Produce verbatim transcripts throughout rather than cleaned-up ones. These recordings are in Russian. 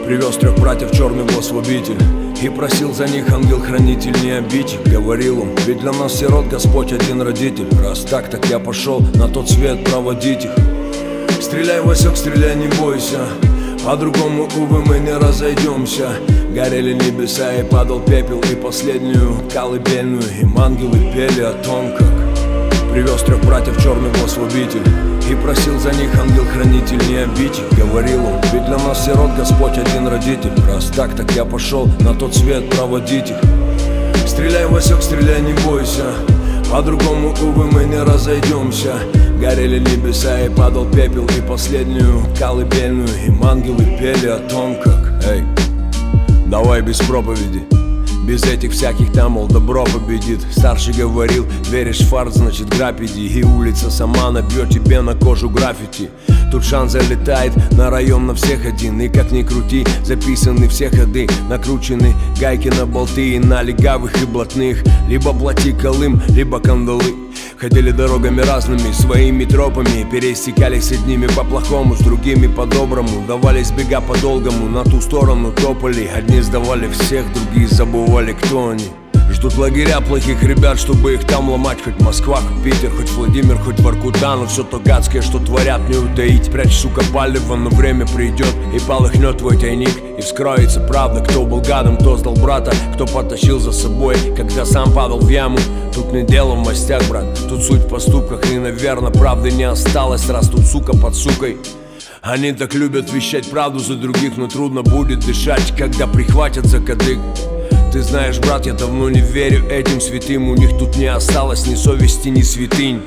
Привез трех братьев черный возводитель и просил за них ангел-хранитель не обидь. Говорил он, ведь для нас сирот Господь один родитель. Раз так, так я пошел на тот свет проводить их. Стреляй, Васек, стреляй, не бойся, по-другому, увы, мы не разойдемся. Горели небеса и падал пепел, и последнюю колыбельную им ангелы пели о том, как привез трех братьев черный возводитель и просил за них ангел-хранитель не обидь. Говорил он, ведь для нас сирот Господь один родитель. Раз так, так я пошел на тот свет проводить их. Стреляй, Васек, стреляй, не бойся, по-другому, увы, мы не разойдемся. Горели небеса и падал пепел, и последнюю колыбельную им ангелы пели о том, как эй, давай без проповеди, без этих всяких там, мол, добро победит. Старший говорил, веришь в фарт, значит грабь иди. И улица сама набьет тебе на кожу граффити. Тут шанс залетает на район на всех один. И как ни крути, записаны все ходы, накручены гайки на болты и на легавых и блатных. Либо плати колым, либо кандалы. Ходили дорогами разными, своими тропами, пересекались с одними по-плохому, с другими по-доброму. Давались бега по-долгому, на ту сторону топали. Одни сдавали всех, другие забывали, кто они. Ждут лагеря плохих ребят, чтобы их там ломать. Хоть Москва, хоть Питер, хоть Владимир, хоть Воркута. Но все то гадское, что творят, не утаить. Прячь, сука, палево, но время придет и полыхнет твой тайник. И вскроется правда, кто был гадом, кто сдал брата, кто потащил за собой, когда сам падал в яму. Тут не дело в мастях, брат, тут суть в поступках. И, наверное, правды не осталось, раз тут сука под сукой. Они так любят вещать правду за других, но трудно будет дышать, когда прихватят за кадык. Ты знаешь, брат, я давно не верю этим святым. У них тут не осталось ни совести, ни святынь.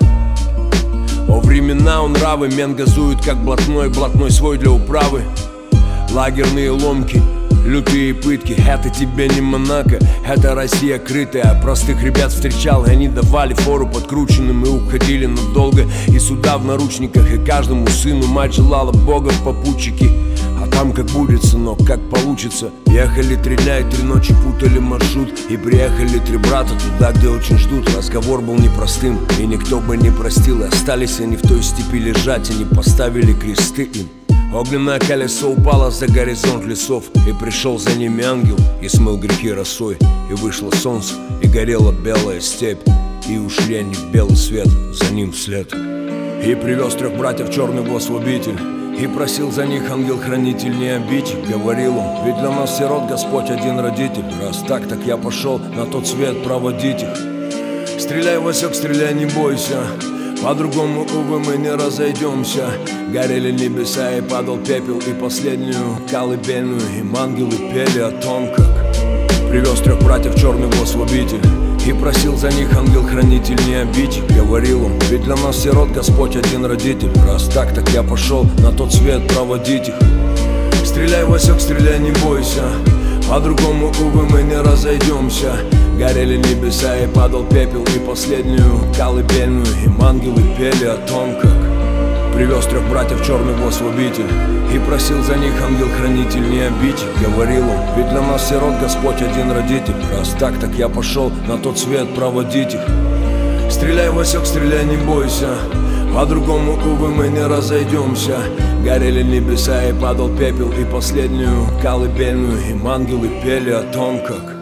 О времена он нравы, мен газует как блатной, блатной свой для управы. Лагерные ломки, лютые пытки, это тебе не Монако, это Россия крытая. Простых ребят встречал, и они давали фору подкрученным и уходили надолго. И суда в наручниках, и каждому сыну мать желала Бога в попутчики. А там как будет, сынок, как получится. Ехали три дня и три ночи, путали маршрут. И приехали три брата туда, где очень ждут. Разговор был непростым, и никто бы не простил. И остались они в той степи лежать, и не поставили кресты им. Огненное колесо упало за горизонт лесов, и пришел за ними ангел, и смыл грехи росой. И вышло солнце, и горела белая степь, и ушли они в белый свет, за ним вслед. И привез трех братьев черный возводитель и просил за них ангел-хранитель не обидь. Говорил он, ведь для нас сирот Господь один родитель. Раз так, так я пошел на тот свет проводить их. Стреляй, Васек, стреляй, не бойся, по-другому, увы, мы не разойдемся. Горели небеса и падал пепел, и последнюю колыбельную им ангелы пели о том, как привез трех братьев черный возводитель и просил за них ангел-хранитель не обидь. Говорил он, ведь для нас сирот Господь один родитель. Раз так, так я пошел на тот свет проводить их. Стреляй, Васек, стреляй, не бойся, по-другому, увы, мы не разойдемся. Горели небеса и падал пепел, и последнюю колыбельную им ангелы пели о том, как привез трех братьев черный возводитель и просил за них ангел-хранитель не обидь. Говорил он, ведь для нас сирот Господь один родитель. Раз так, так я пошел на тот свет проводить их. Стреляй, Васек, стреляй, не бойся, по-другому, увы, мы не разойдемся. Горели небеса и падал пепел, и последнюю колыбельную им ангелы пели о том, как